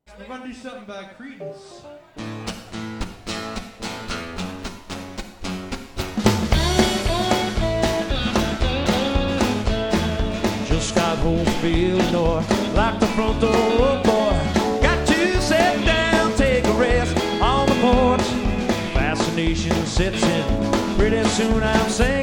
We're gonna do something by Creedence. Just got home feeling north, like the front door, oh boy. Got to sit down, take a rest on the porch. Fascination sets in, pretty soon I'm saying